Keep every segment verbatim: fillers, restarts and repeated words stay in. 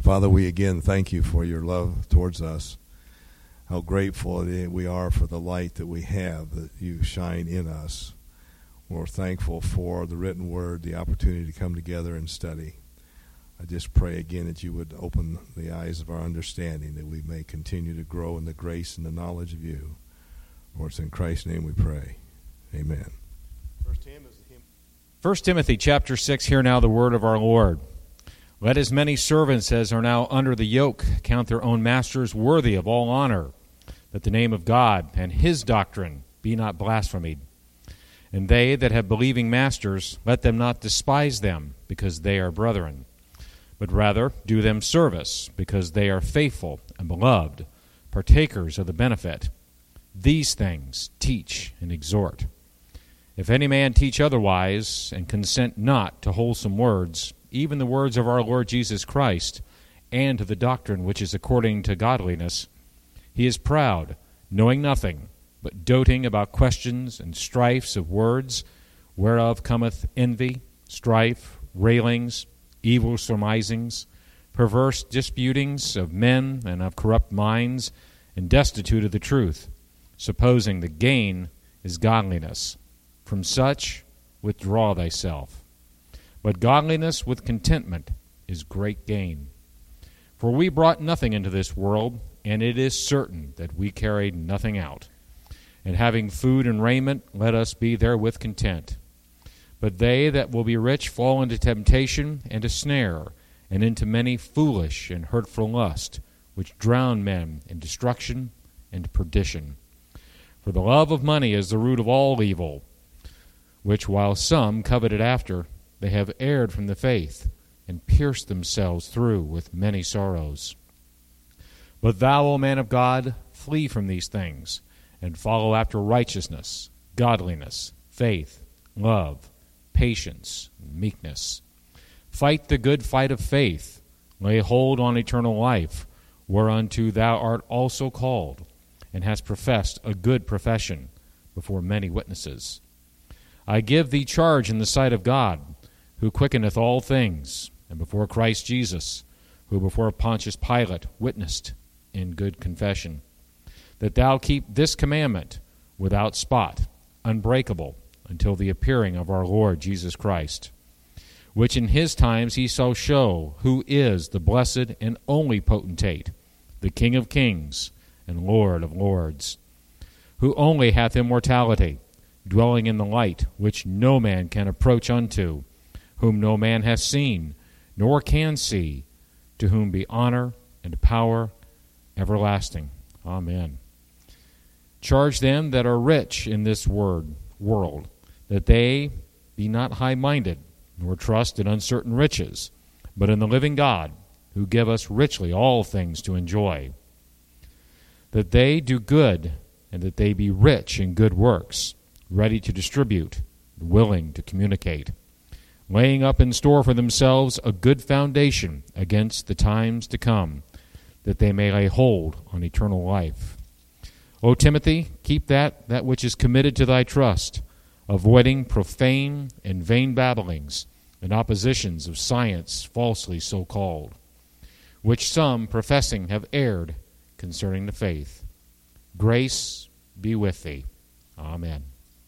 Father, we again thank you for your love towards us. How grateful we are for the light that we have, that you shine in us. We're thankful for the written word, the opportunity to come together and study. I just pray again that you would open the eyes of our understanding, that we may continue to grow in the grace and the knowledge of you. For it's in Christ's name we pray. Amen. First Timothy chapter six, hear now the word of our Lord. Let as many servants as are now under the yoke count their own masters worthy of all honor, that the name of God and his doctrine be not blasphemed. And they that have believing masters, let them not despise them, because they are brethren, but rather do them service, because they are faithful and beloved, partakers of the benefit. These things teach and exhort. If any man teach otherwise, and consent not to wholesome words, even the words of our Lord Jesus Christ, and to the doctrine which is according to godliness, he is proud, knowing nothing, but doting about questions and strifes of words, whereof cometh envy, strife, railings, evil surmisings, perverse disputings of men and of corrupt minds, and destitute of the truth, supposing the gain is godliness. From such withdraw thyself. But godliness with contentment is great gain. For we brought nothing into this world, and it is certain that we carried nothing out. And having food and raiment, let us be therewith content. But they that will be rich fall into temptation and a snare, and into many foolish and hurtful lusts, which drown men in destruction and perdition. For the love of money is the root of all evil, which while some coveted after, they have erred from the faith, and pierced themselves through with many sorrows. But thou, O man of God, flee from these things, and follow after righteousness, godliness, faith, love, patience, and meekness. Fight the good fight of faith, lay hold on eternal life, whereunto thou art also called, and hast professed a good profession before many witnesses. I give thee charge in the sight of God, who quickeneth all things, and before Christ Jesus, who before Pontius Pilate witnessed in good confession, that thou keep this commandment without spot, unbreakable, until the appearing of our Lord Jesus Christ, which in his times he shall show who is the blessed and only potentate, the King of kings and Lord of lords, who only hath immortality, dwelling in the light which no man can approach unto, whom no man hath seen, nor can see, to whom be honor and power everlasting. Amen. Charge them that are rich in this word, world, that they be not high-minded, nor trust in uncertain riches, but in the living God, who give us richly all things to enjoy. That they do good, and that they be rich in good works, ready to distribute, willing to communicate, laying up in store for themselves a good foundation against the times to come, that they may lay hold on eternal life. O Timothy, keep that, that which is committed to thy trust, avoiding profane and vain babblings and oppositions of science falsely so called, which some professing have erred concerning the faith. Grace be with thee. Amen.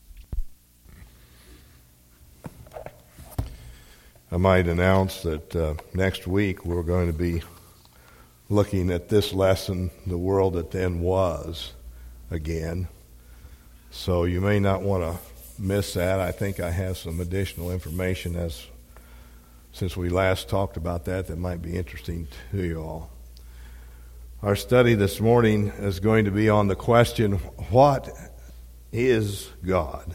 I might announce that uh, next week we're going to be looking at this lesson, The World That Then Was, again. So you may not want to miss that. I think I have some additional information as since we last talked about that that might be interesting to you all. Our study this morning is going to be on the question, what is God?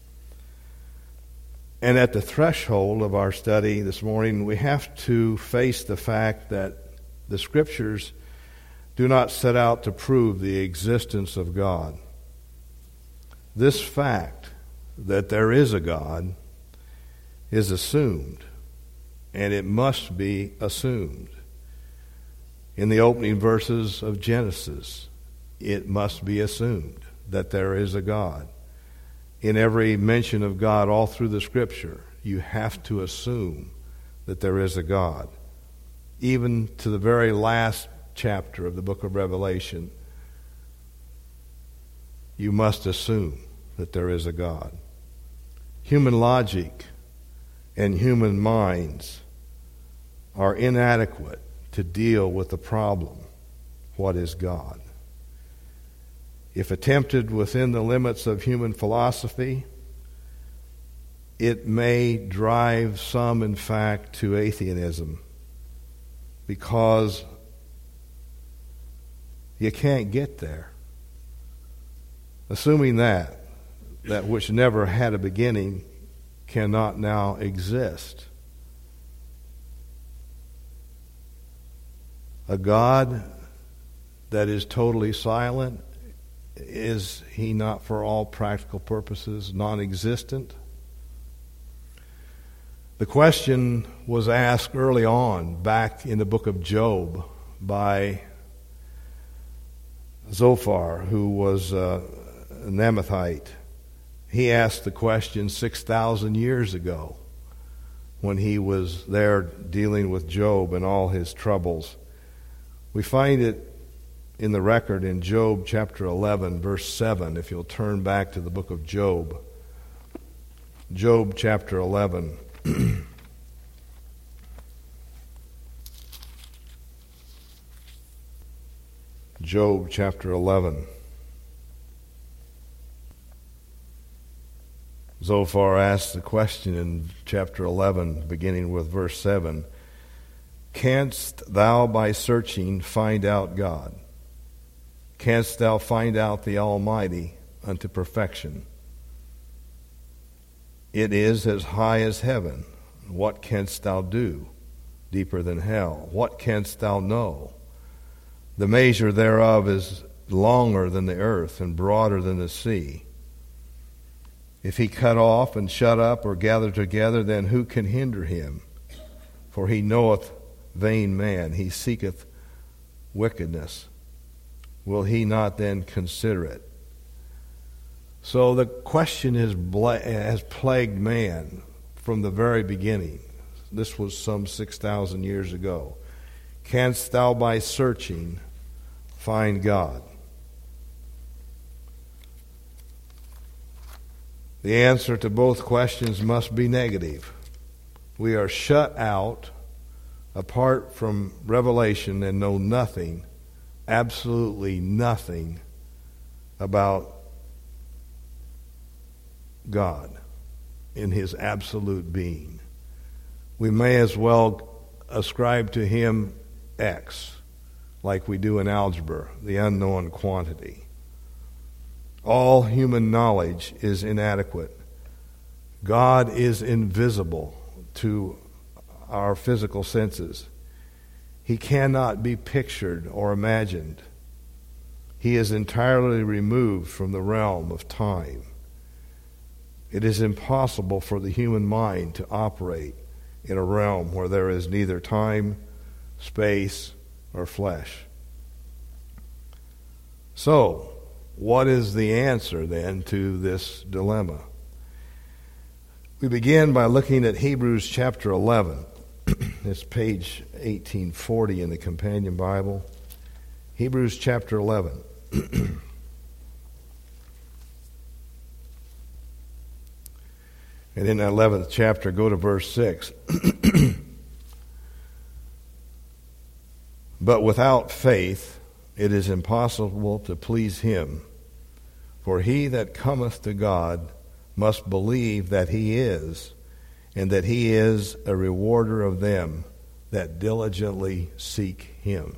And at the threshold of our study this morning, we have to face the fact that the Scriptures do not set out to prove the existence of God. This fact that there is a God is assumed, and it must be assumed. In the opening verses of Genesis, it must be assumed that there is a God. In every mention of God all through the Scripture, you have to assume that there is a God. even to the very last chapter of the book of Revelation, you must assume that there is a God. Human logic and human minds are inadequate to deal with the problem, what is God? If attempted within the limits of human philosophy, it may drive some, in fact, to atheism, because you can't get there. Assuming that, that which never had a beginning cannot now exist. A God that is totally silent, is he not for all practical purposes non-existent? The question was asked early on, back in the book of Job, by Zophar, who was uh, a Namathite. He asked the question six thousand years ago when he was there dealing with Job and all his troubles. We find it in the record in Job chapter eleven, verse seven, if you'll turn back to the book of Job. Job chapter eleven. Job chapter eleven. Zophar asks the question in chapter eleven, beginning with verse seven, "Canst thou by searching find out God? Canst thou find out the Almighty unto perfection? It is as high as heaven. What canst thou do? Deeper than hell. What canst thou know? The measure thereof is longer than the earth and broader than the sea. If he cut off and shut up or gather together, then who can hinder him? For he knoweth vain man, he seeketh wickedness. Will he not then consider it?" So the question has, bla- has plagued man from the very beginning. This was some six thousand years ago. Canst thou by searching find God? The answer to both questions must be negative. We are shut out, apart from revelation, and know nothing, absolutely nothing about God in his absolute being. We may as well ascribe to him X, like we do in algebra, the unknown quantity. All human knowledge is inadequate. God is invisible to our physical senses. He cannot be pictured or imagined. He is entirely removed from the realm of time. It is impossible for the human mind to operate in a realm where there is neither time, space, or flesh. So, what is the answer then to this dilemma? We begin by looking at Hebrews chapter eleven. It's page eighteen forty in the Companion Bible. Hebrews chapter eleven. And in that eleventh chapter, go to verse six. "But without faith it is impossible to please him. For he that cometh to God must believe that he is, and that he is a rewarder of them that diligently seek him."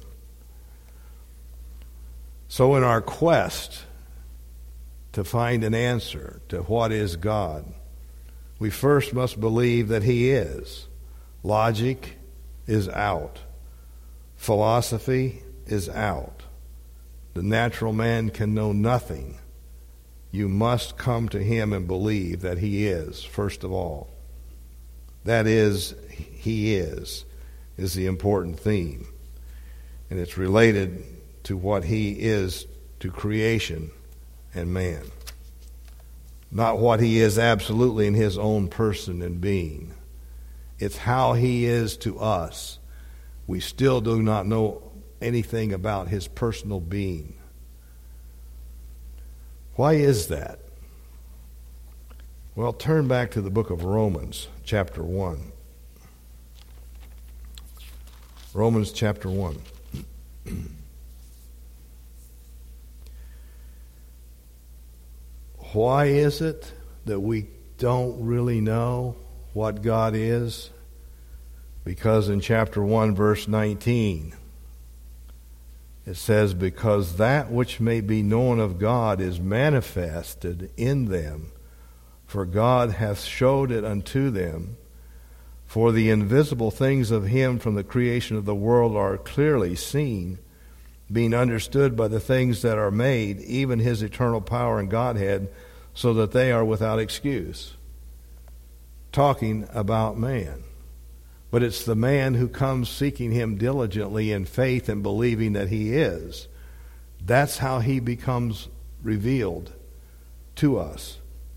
So in our quest to find an answer to what is God, we first must believe that he is. Logic is out. Philosophy is out. The natural man can know nothing. You must come to him and believe that he is, first of all. That is, he is, is the important theme. And it's related to what he is to creation and man. Not what he is absolutely in his own person and being. It's how he is to us we still do not know anything about his personal being. Why is that? Well, turn back to the book of Romans, chapter one. Romans chapter one. Why is it that we don't really know what God is? Because in chapter one, verse nineteen, it says, because that which may be known of God is manifested in them, for God hath showed it unto them. For the invisible things of him from the creation of the world are clearly seen, being understood by the things that are made, even his eternal power and Godhead, so that they are without excuse. Talking about man. But it's the man who comes seeking him diligently in faith and believing that he is. That's how he becomes revealed to us.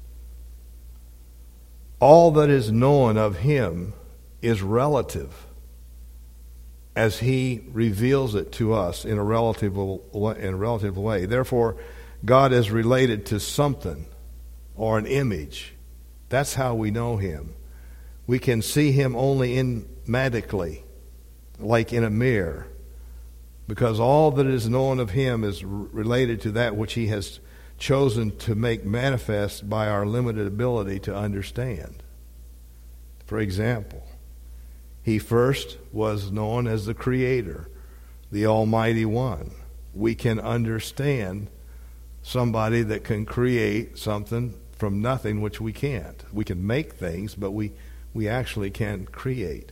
All that is known of him is relative as he reveals it to us in a relative in a relative way. Therefore, God is related to something or an image. That's how we know him. We can see him only enigmatically, like in a mirror, because all that is known of him is related to that which he has chosen to make manifest by our limited ability to understand. For example, he first was known as the Creator, the Almighty One. We can understand somebody that can create something from nothing, which we can't. We can make things, but we, we actually can't create.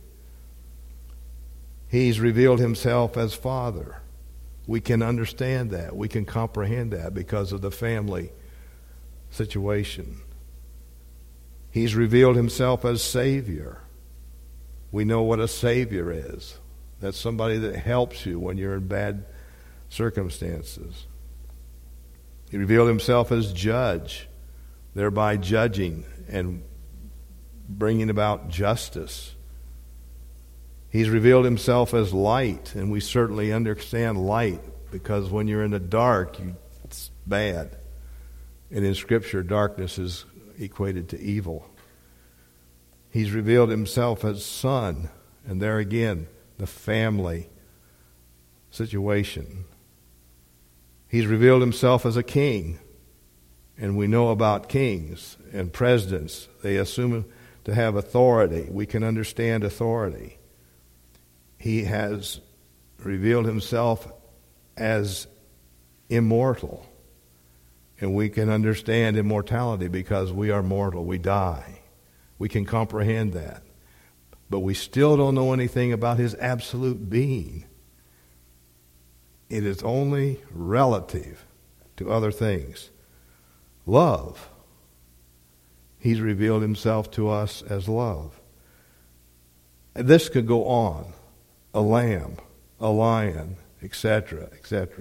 He's revealed himself as Father. We can understand that. We can comprehend that because of the family situation. He's revealed himself as Savior. We know what a Savior is. That's somebody that helps you when you're in bad circumstances. He revealed himself as Judge, thereby judging and bringing about justice. He's revealed himself as light, and we certainly understand light because when you're in the dark, you, it's bad. And in Scripture, darkness is equated to evil. He's revealed himself as Son, and there again, the family situation. He's revealed himself as a king, and we know about kings and presidents. They assume to have authority. We can understand authority. He has revealed himself as immortal. And we can understand immortality because we are mortal. We die. We can comprehend that. But we still don't know anything about his absolute being. It is only relative to other things. Love. He's revealed himself to us as love. This could go on. A lamb, a lion, et cetera, et cetera.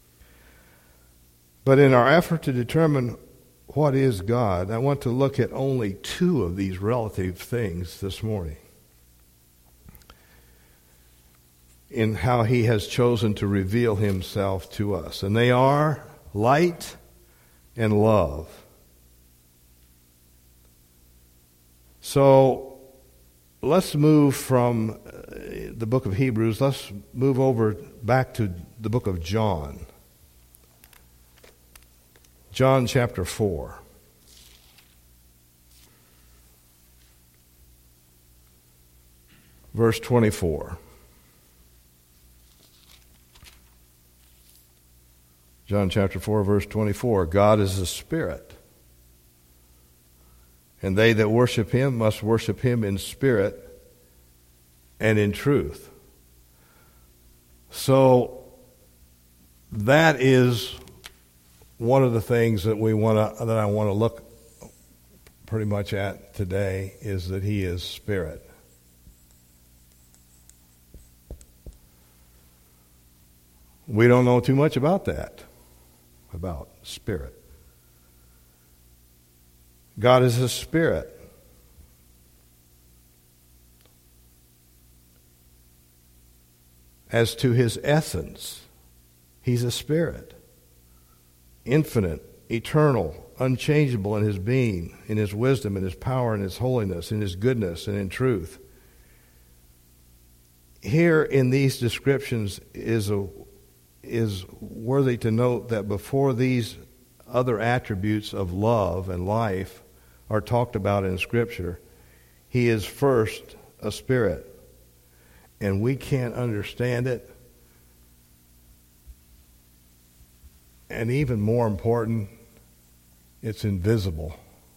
But in our effort to determine what is God, I want to look at only two of these relative things this morning in how he has chosen to reveal himself to us. And they are light and love. So let's move from the book of Hebrews, let's move over back to the book of John. John chapter four. Verse twenty-four. John chapter four, verse twenty-four. God is a spirit, and they that worship him must worship him in spirit and in truth. So that is one of the things that we want to that I want to look pretty much at today is that he is spirit. We don't know too much about that, about spirit. God is a spirit. as to his essence, he's a spirit, infinite, eternal, unchangeable in his being, in his wisdom, in his power, in his holiness, in his goodness, and in truth. Here in these descriptions is a, is worthy to note that before these other attributes of love and life are talked about in Scripture, he is first a spirit. And we can't understand it. And even more important, it's invisible.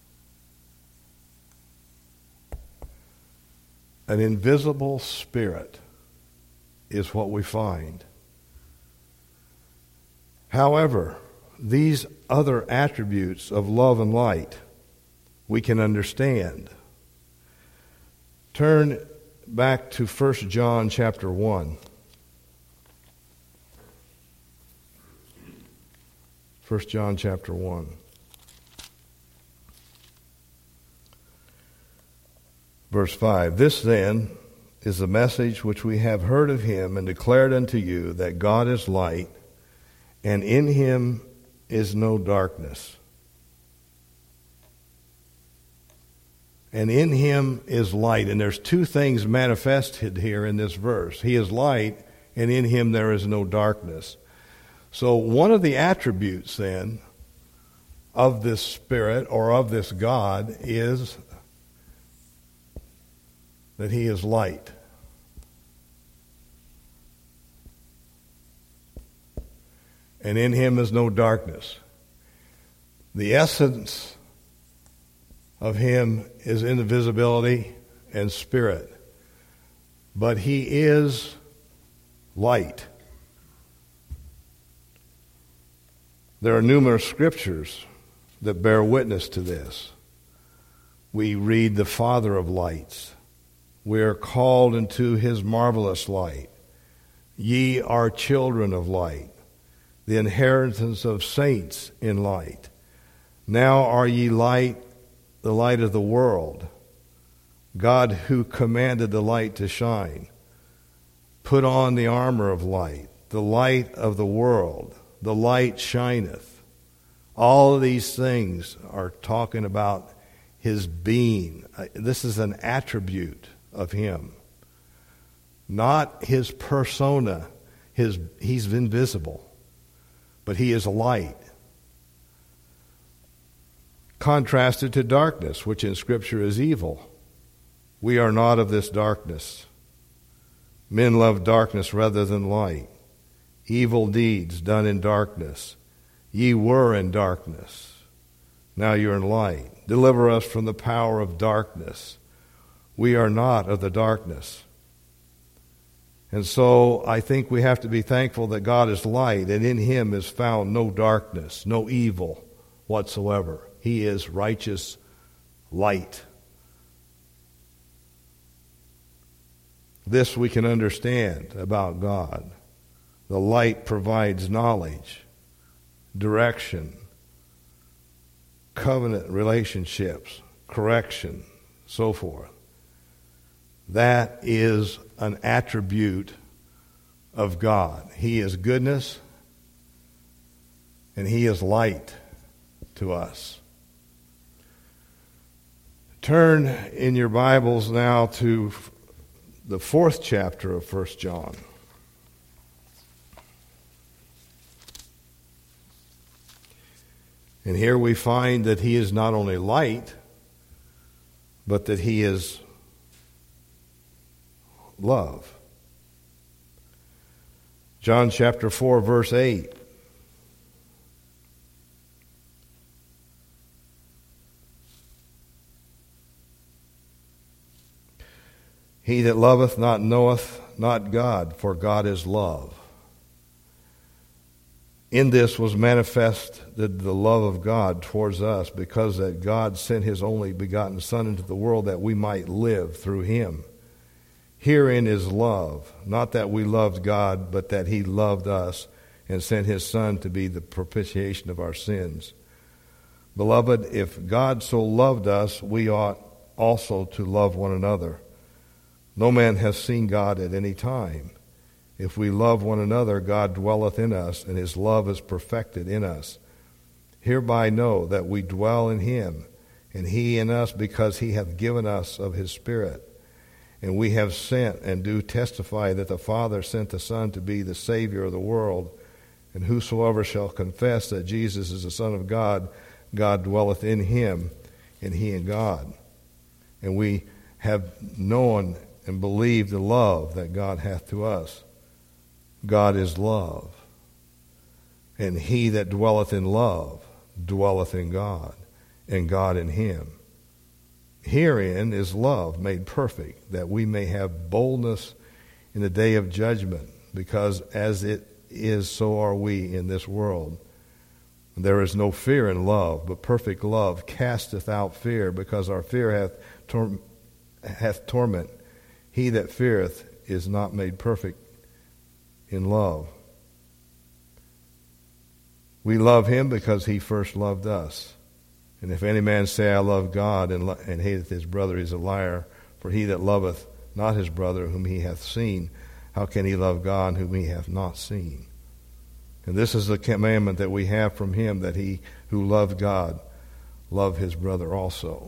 An invisible spirit is what we find. However, these other attributes of love and light we can understand. Turn back to First John chapter one. First John chapter one. Verse five, this then is the message which we have heard of him and declared unto you, that God is light, and in him is no darkness. And in him is light. And there's two things manifested here in this verse. He is light, and in him there is no darkness. So one of the attributes then of this Spirit or of this God is that he is light. And in him is no darkness. The essence of him is invisibility and spirit. But he is light. There are numerous scriptures that bear witness to this. We read the Father of lights. We are called into his marvelous light. Ye are children of light, the inheritance of saints in light. Now are ye light, the light of the world. God who commanded the light to shine. Put on the armor of light, the light of the world. The light shineth. All of these things are talking about his being. This is an attribute of him. Not his persona. His, he's invisible. But he is light. Contrasted to darkness, which in Scripture is evil. We are not of this darkness. Men love darkness rather than light. Evil deeds done in darkness. Ye were in darkness. Now you're in light. Deliver us from the power of darkness. We are not of the darkness. And so I think we have to be thankful that God is light, and in him is found no darkness, no evil whatsoever. He is righteous light. This we can understand about God. The light provides knowledge, direction, covenant relationships, correction, so forth. That is an attribute of God. He is goodness, and he is light to us. Turn in your Bibles now to the fourth chapter of First John. And here we find that he is not only light, but that he is love. John chapter four, verse eight. He that loveth not knoweth not God, for God is love. In this was manifested the love of God towards us, because that God sent his only begotten Son into the world that we might live through him. Herein is love, not that we loved God, but that he loved us and sent his Son to be the propitiation of our sins. Beloved, if God so loved us, we ought also to love one another. No man has seen God at any time. If we love one another, God dwelleth in us, and his love is perfected in us. Hereby know that we dwell in him, and he in us, because he hath given us of his Spirit. And we have sent and do testify that the Father sent the Son to be the Savior of the world. And whosoever shall confess that Jesus is the Son of God, God dwelleth in him, and he in God. And we have known and believed the love that God hath to us. God is love. And he that dwelleth in love dwelleth in God, and God in him. Herein is love made perfect, that we may have boldness in the day of judgment, because as it is, so are we in this world. There is no fear in love, but perfect love casteth out fear, because our fear hath, tor- hath torment. He that feareth is not made perfect in love. We love him because he first loved us. And if any man say, I love God, and, lo- and hateth his brother, he is a liar. For he that loveth not his brother whom he hath seen, how can he love God whom he hath not seen? And this is the commandment that we have from him, that he who loved God love his brother also.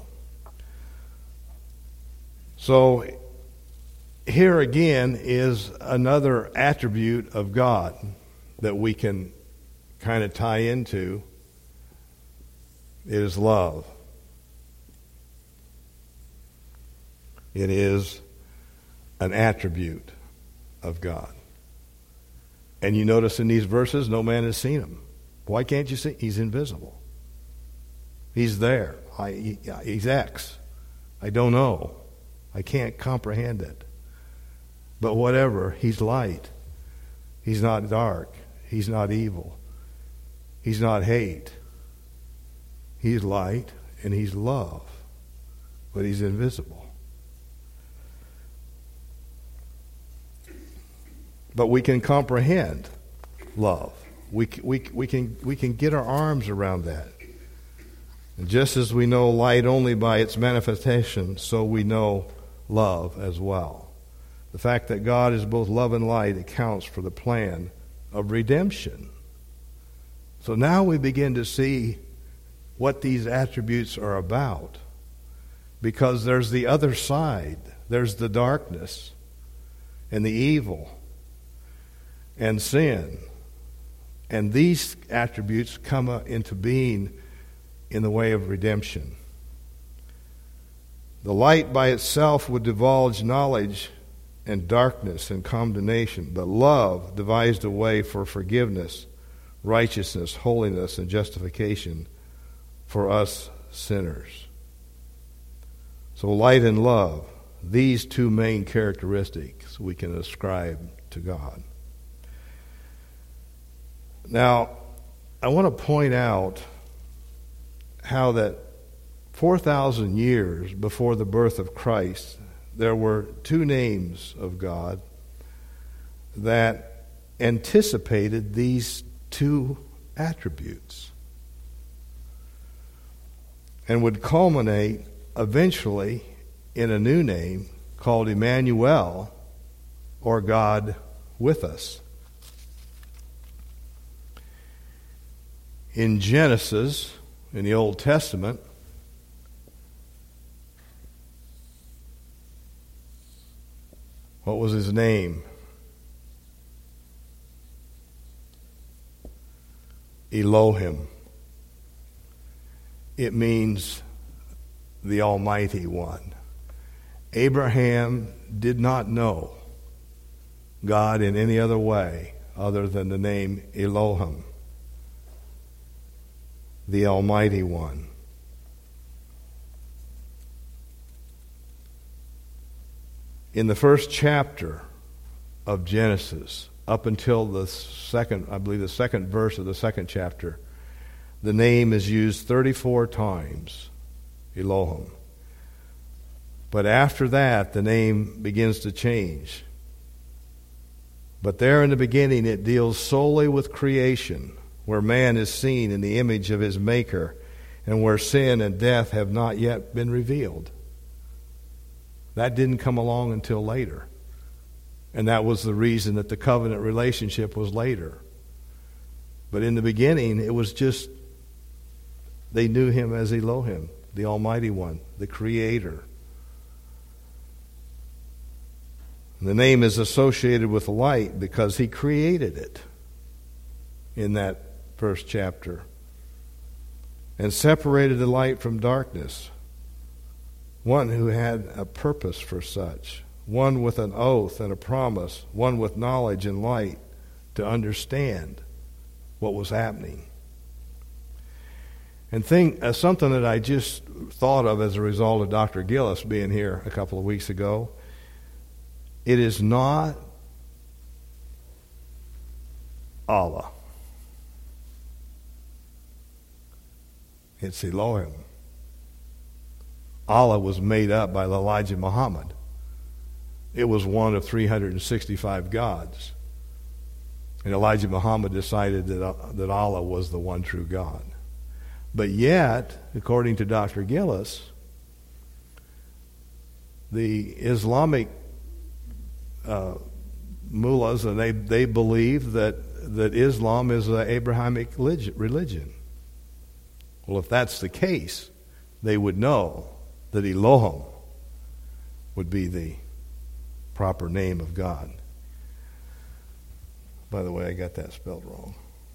So here again is another attribute of God that we can kind of tie into. It is love. It is an attribute of God. And you notice in these verses, no man has seen him. Why can't you see? He's invisible. He's there. I, he, he's X. I don't know. I can't comprehend it. But whatever, he's light. He's not dark. He's not evil. He's not hate. He's light and he's love. But he's invisible. But we can comprehend love. We, we, we, can, we can get our arms around that. And just as we know light only by its manifestation, so we know love as well. The fact that God is both love and light accounts for the plan of redemption. So now we begin to see what these attributes are about. Because there's the other side. There's the darkness and the evil and sin. And these attributes come into being in the way of redemption. The light by itself would divulge knowledge and darkness and condemnation, but love devised a way for forgiveness, righteousness, holiness, and justification for us sinners. So light and love, these two main characteristics we can ascribe to God. Now, I want to point out how that four thousand years before the birth of Christ, there were two names of God that anticipated these two attributes and would culminate eventually in a new name called Emmanuel, or God with us. In Genesis, in the Old Testament, what was his name? Elohim. It means the Almighty One. Abraham did not know God in any other way other than the name Elohim, the Almighty One. In the first chapter of Genesis, up until the second, I believe the second verse of the second chapter, the name is used thirty-four times, Elohim. But after that, the name begins to change. But there in the beginning, it deals solely with creation, where man is seen in the image of his Maker, and where sin and death have not yet been revealed. That didn't come along until later. And that was the reason that the covenant relationship was later. But in the beginning, it was just, they knew him as Elohim, the Almighty One, the Creator. The name is associated with light because he created it in that first chapter and separated the light from darkness. One who had a purpose for such, one with an oath and a promise, one with knowledge and light to understand what was happening. And think uh, something that I just thought of as a result of Doctor Gillis being here a couple of weeks ago. It is not Allah. It's Elohim. Allah was made up by Elijah Muhammad. It was one of three hundred sixty-five gods. And Elijah Muhammad decided that, uh, that Allah was the one true God. But yet, according to Doctor Gillis, the Islamic uh, mullahs, and they, they believe that, that Islam is an Abrahamic religion. Well, if that's the case, they would know that Elohim would be the proper name of God. By the way, I got that spelled wrong.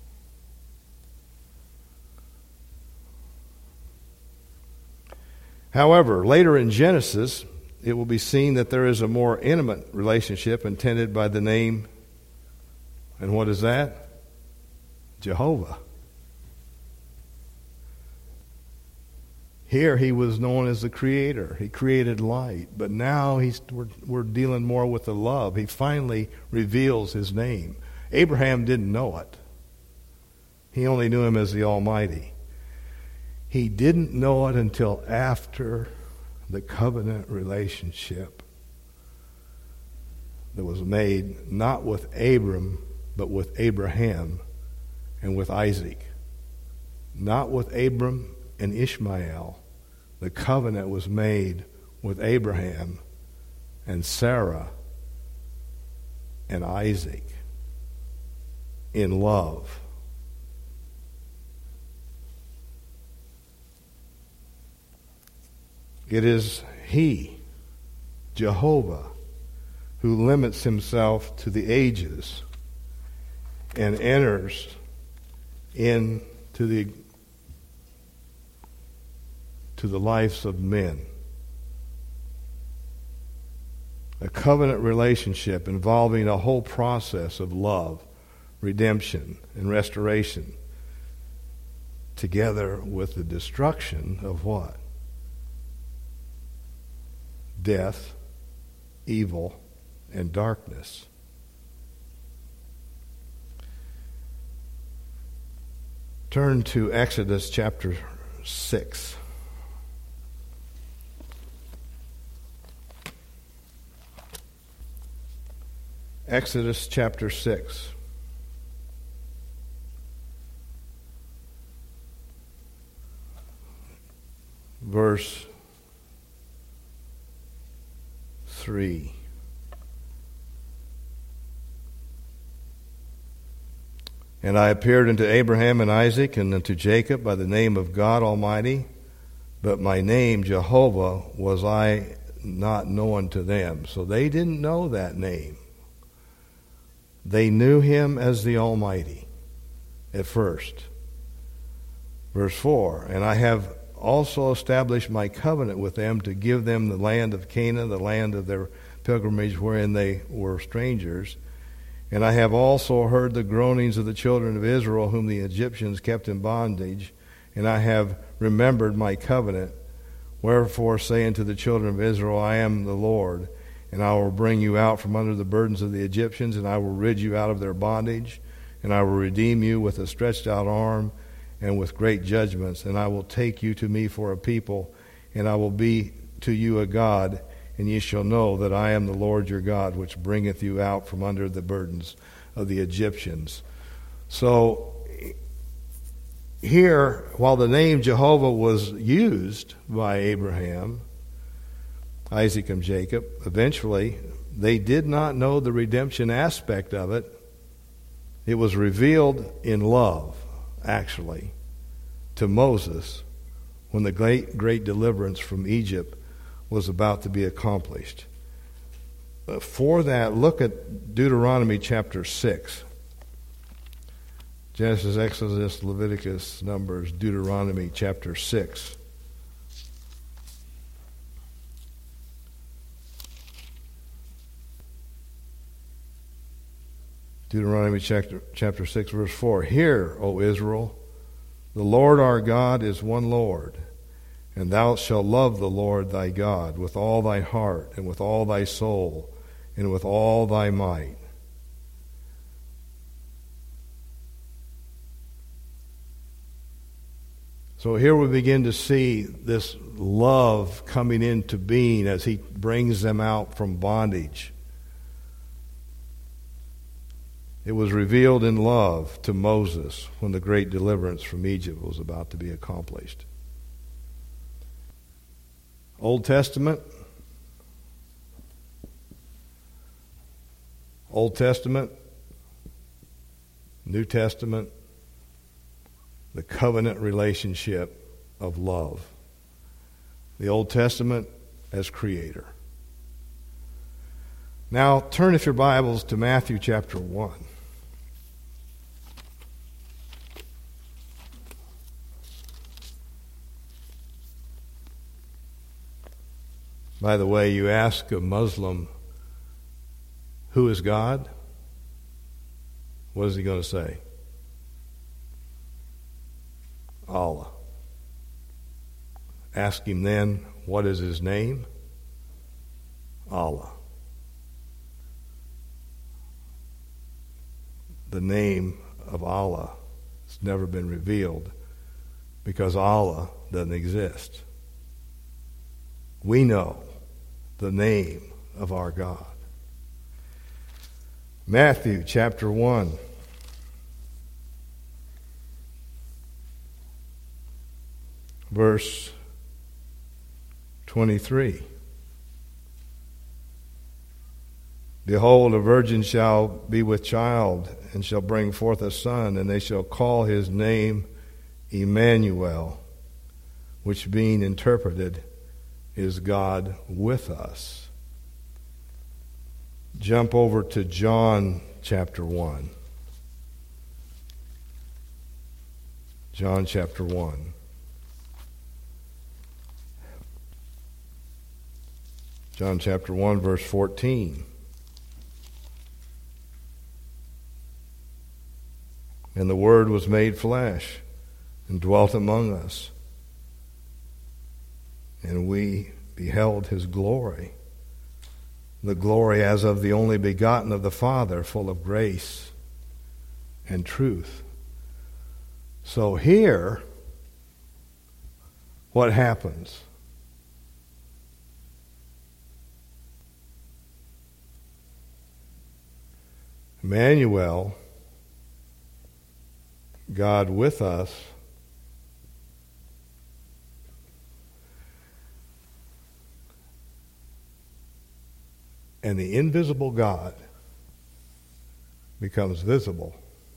However, later in Genesis, it will be seen that there is a more intimate relationship intended by the name. And what is that? Jehovah. Here he was known as the Creator. He created light. But now he's, we're, we're dealing more with the love. He finally reveals his name. Abraham didn't know it. He only knew him as the Almighty. He didn't know it until after the covenant relationship that was made not with Abram, but with Abraham and with Isaac. Not with Abram and Ishmael. The covenant was made with Abraham and Sarah and Isaac in love. It is he, Jehovah, who limits himself to the ages and enters into the to the lives of men. A covenant relationship involving a whole process of love, redemption, and restoration, together with the destruction of what? Death, evil, and darkness. Turn to Exodus chapter six. Exodus chapter six. Verse three. And I appeared unto Abraham and Isaac and unto Jacob by the name of God Almighty, but my name Jehovah was I not known to them. So they didn't know that name. They knew him as the Almighty at first. Verse four, and I have also established my covenant with them to give them the land of Canaan, the land of their pilgrimage wherein they were strangers. And I have also heard the groanings of the children of Israel, whom the Egyptians kept in bondage, and I have remembered my covenant. Wherefore say unto the children of Israel, I am the Lord, and I will bring you out from under the burdens of the Egyptians, and I will rid you out of their bondage, and I will redeem you with a stretched out arm and with great judgments, and I will take you to me for a people, and I will be to you a God, and ye shall know that I am the Lord your God, which bringeth you out from under the burdens of the Egyptians. So here, while the name Jehovah was used by Abraham, Isaac, and Jacob, eventually they did not know the redemption aspect of it. It was revealed in love, actually, to Moses when the great, great deliverance from Egypt was about to be accomplished. Uh, for that, look at Deuteronomy chapter six. Genesis, Exodus, Leviticus, Numbers, Deuteronomy chapter six. Deuteronomy chapter, chapter six, verse four. Hear, O Israel, the Lord our God is one Lord, and thou shalt love the Lord thy God with all thy heart, and with all thy soul, and with all thy might. So here we begin to see this love coming into being as he brings them out from bondage. It was revealed in love to Moses when the great deliverance from Egypt was about to be accomplished. Old Testament, Old Testament, New Testament, the covenant relationship of love. The Old Testament as creator. Now turn, if your Bibles, to Matthew chapter one. By the way, you ask a Muslim, who is God? What is he going to say? Allah. Ask him then, what is his name? Allah. The name of Allah has never been revealed because Allah doesn't exist. We know the name of our God. Matthew chapter one. Verse twenty-three. Behold, a virgin shall be with child, and shall bring forth a son, and they shall call his name Emmanuel, which being interpreted is God with us. Jump over to John chapter one. John chapter one. John chapter one, verse fourteen. And the Word was made flesh and dwelt among us. And we beheld his glory, the glory as of the only begotten of the Father, full of grace and truth. So here, what happens? Emmanuel, God with us, and the invisible God becomes visible.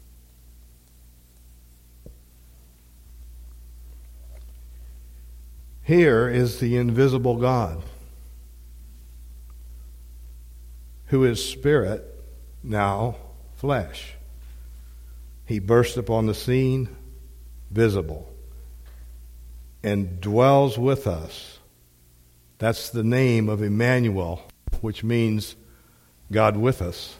Here is the invisible God, who is spirit, now flesh. He burst upon the scene, visible, and dwells with us. That's the name of Emmanuel, which means God with us.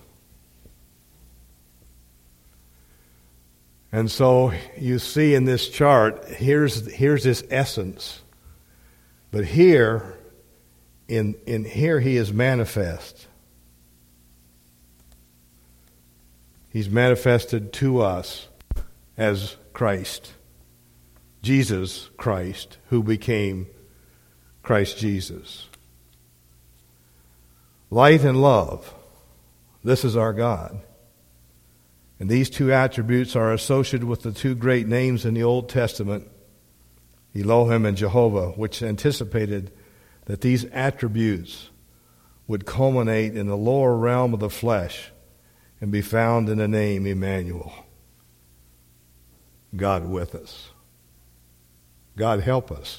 And so you see in this chart, here's here's this essence. But here, in in here he is manifest. He's manifested to us as Christ, Jesus Christ, who became Christ Jesus. Light and love, this is our God. And these two attributes are associated with the two great names in the Old Testament, Elohim and Jehovah, which anticipated that these attributes would culminate in the lower realm of the flesh and be found in the name Emmanuel. God with us. God help us.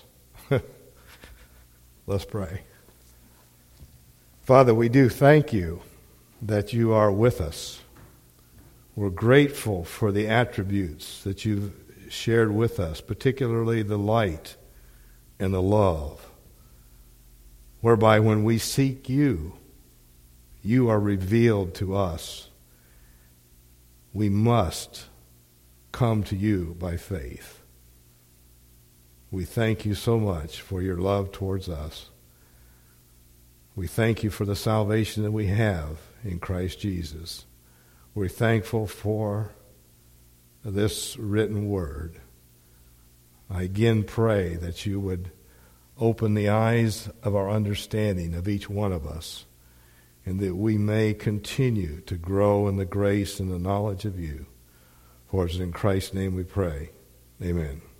Let's pray. Father, we do thank you that you are with us. We're grateful for the attributes that you've shared with us, particularly the light and the love, whereby when we seek you, you are revealed to us. We must come to you by faith. We thank you so much for your love towards us. We thank you for the salvation that we have in Christ Jesus. We're thankful for this written word. I again pray that you would open the eyes of our understanding of each one of us, and that we may continue to grow in the grace and the knowledge of you. For it's in Christ's name we pray. Amen.